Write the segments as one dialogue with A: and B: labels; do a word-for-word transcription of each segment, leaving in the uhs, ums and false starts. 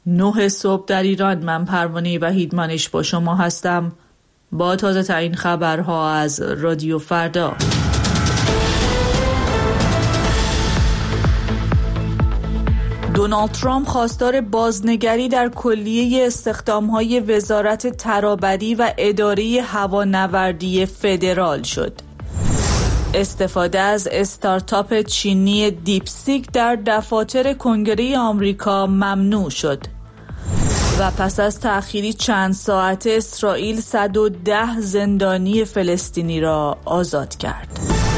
A: نه صبح در ایران. من پروانه وحیدمانش با شما هستم با تازه ترین خبرها از رادیو فردا. دونالد ترامپ خواستار بازنگری در کلیه استخدام‌های وزارت ترابری و اداره هوانوردی فدرال شد. استفاده از استارتاپ چینی دیپسیک در دفاتر کنگره آمریکا ممنوع شد. و پس از تأخیری چند ساعته اسرائیل صد و ده زندانی فلسطینی را آزاد کرد.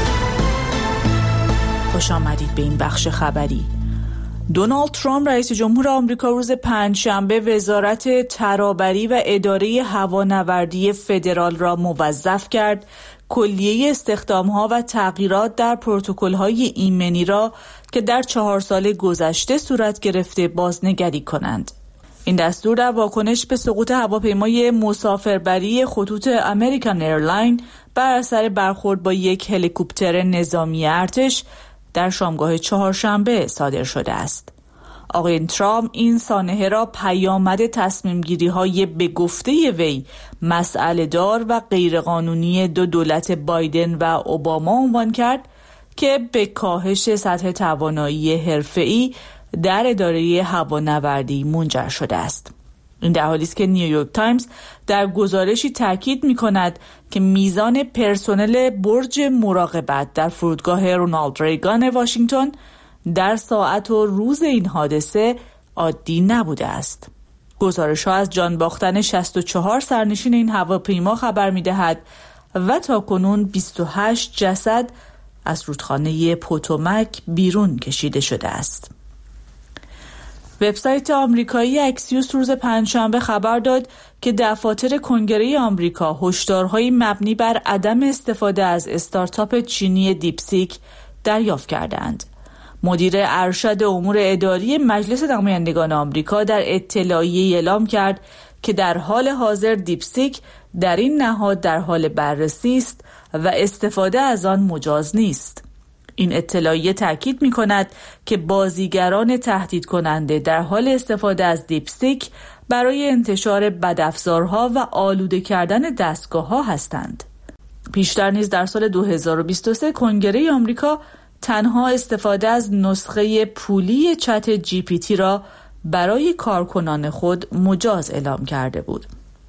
A: خوش آمدید به این بخش خبری. دونالد ترامپ رئیس جمهور آمریکا روز پنجشنبه وزارت ترابری و اداره هوانوردی فدرال را موظف کرد کلیه استخدام‌ها و تغییرات در پروتکل‌های ایمنی را که در چهار سال گذشته صورت گرفته بازنگری کنند. این دستور در واکنش به سقوط هواپیمای مسافربری خطوط امریکن ایرلاین بر اثر برخورد با یک هلیکوپتر نظامی ارتش در شامگاه چهارشنبه صادر شده است. آقای ترامپ این سانحه را پیامد تصمیم گیری های به گفته وی مسئله دار و غیرقانونی دو دولت بایدن و اوباما عنوان کرد که به کاهش سطح توانایی حرفه‌ای در اداره هوانوردی منجر شده است. این در حالی است که نیویورک تایمز در گزارشی تاکید می‌کند که میزان پرسنل برج مراقبت در فرودگاه رونالد ریگان واشنگتن در ساعت و روز این حادثه عادی نبوده است. گزارش‌ها از جان باختن شصت و چهار سرنشین این هواپیما خبر می‌دهد و تاکنون بیست و هشت جسد از رودخانه پوتومک بیرون کشیده شده است. وبسایت آمریکایی اکسیوس روز پنجشنبه خبر داد که دفاتر کنگره آمریکا هشدارهای مبنی بر عدم استفاده از استارتاپ چینی دیپسیک دریافت کردند. مدیر ارشد امور اداری مجلس نمایندگان آمریکا در اطلاعیه‌ای اعلام کرد که در حال حاضر دیپسیک در این نهاد در حال بررسی است و استفاده از آن مجاز نیست. این اطلاعیه تاکید می‌کند که بازیگران تهدید کننده در حال استفاده از دیپسیک برای انتشار بدافزارها و آلوده کردن دستگاه‌ها هستند. پیشتر نیز در سال دو هزار و بیست و سه کنگره آمریکا تنها استفاده از نسخه پولی چت جی پی تی را برای کارکنان خود مجاز اعلام کرده بود.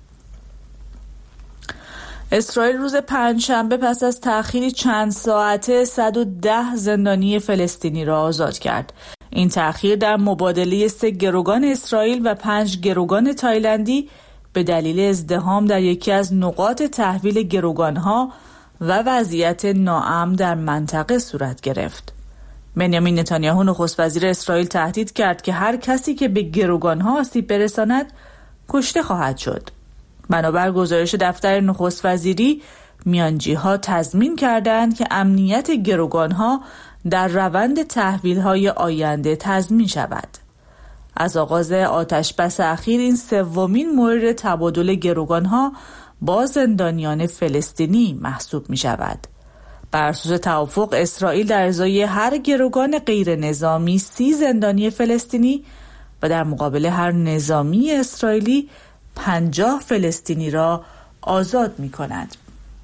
A: اسرائیل روز پنجشنبه پس از تأخیری چند ساعته صد و ده زندانی فلسطینی را آزاد کرد. این تأخیر در مبادله سه گروگان اسرائیل و پنج گروگان تایلندی به دلیل ازدحام در یکی از نقاط تحویل گروگانها و وضعیت ناامن در منطقه صورت گرفت. بنیامین نتانیاهو نخست وزیر اسرائیل تهدید کرد که هر کسی که به گروگانها آسیب برساند کشته خواهد شد. بنابر گزارش دفتر نخست وزیری، میانجی‌ها تضمین کردند که امنیت گروگانها در روند تحویل‌های آینده تضمین شود. از آغاز آتش‌بس اخیر این سومین مورد تبادل گروگانها با زندانیان فلسطینی محسوب می‌شود. بر اساس توافق اسرائیل در ازای هر گروگان غیر نظامی سی زندانی فلسطینی و در مقابل هر نظامی اسرائیلی پنجاه فلسطینی را آزاد می کند.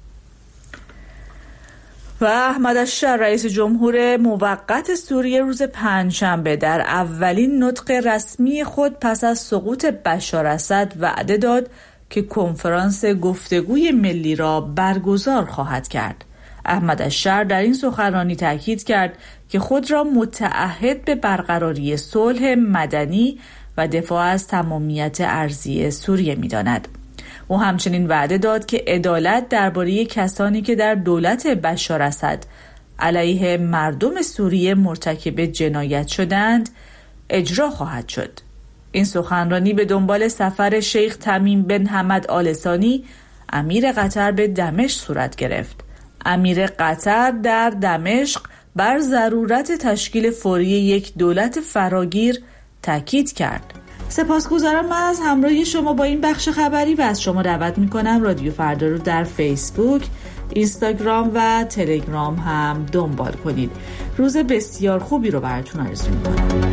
A: و احمد الشر رئیس جمهور موقت سوریه روز پنجشنبه در اولین نطق رسمی خود پس از سقوط بشار اسد وعده داد که کنفرانس گفتگوی ملی را برگزار خواهد کرد. احمد الشر در این سخنرانی تاکید کرد که خود را متعهد به برقراری صلح مدنی و دفاع از تمامیت ارضی سوریه می‌داند. او همچنین وعده داد که عدالت درباره کسانی که در دولت بشار اسد علیه مردم سوریه مرتکب جنایت شدند اجرا خواهد شد. این سخنرانی به دنبال سفر شیخ تمیم بن حمد آل ثانی امیر قطر به دمشق صورت گرفت. امیر قطر در دمشق بر ضرورت تشکیل فوری یک دولت فراگیر تاکید کرد. سپاسگزارم از همراهی شما با این بخش خبری و از شما دعوت میکنم رادیو فردا رو در فیسبوک، اینستاگرام و تلگرام هم دنبال کنید. روز بسیار خوبی رو براتون آرزو میکنم.